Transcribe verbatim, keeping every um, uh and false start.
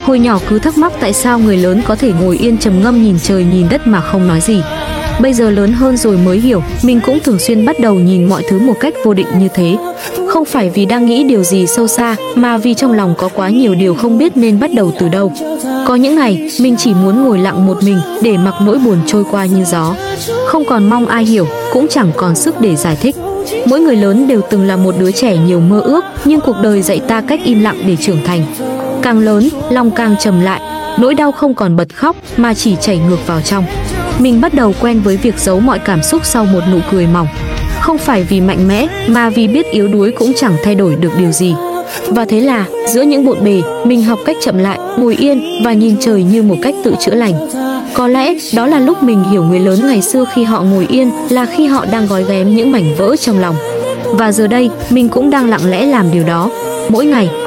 Hồi nhỏ cứ thắc mắc tại sao người lớn có thể ngồi yên trầm ngâm nhìn trời nhìn đất mà không nói gì. Bây giờ lớn hơn rồi mới hiểu, mình cũng thường xuyên bắt đầu nhìn mọi thứ một cách vô định như thế. Không phải vì đang nghĩ điều gì sâu xa, mà vì trong lòng có quá nhiều điều không biết nên bắt đầu từ đâu. Có những ngày, mình chỉ muốn ngồi lặng một mình để mặc nỗi buồn trôi qua như gió. Không còn mong ai hiểu, cũng chẳng còn sức để giải thích. Mỗi người lớn đều từng là một đứa trẻ nhiều mơ ước, nhưng cuộc đời dạy ta cách im lặng để trưởng thành. Càng lớn, lòng càng trầm lại, nỗi đau không còn bật khóc mà chỉ chảy ngược vào trong. Mình bắt đầu quen với việc giấu mọi cảm xúc sau một nụ cười mỏng. Không phải vì mạnh mẽ, mà vì biết yếu đuối cũng chẳng thay đổi được điều gì. Và thế là, giữa những bộn bề, mình học cách chậm lại, ngồi yên và nhìn trời như một cách tự chữa lành. Có lẽ đó là lúc mình hiểu người lớn ngày xưa khi họ ngồi yên là khi họ đang gói ghém những mảnh vỡ trong lòng. Và giờ đây, mình cũng đang lặng lẽ làm điều đó. Mỗi ngày,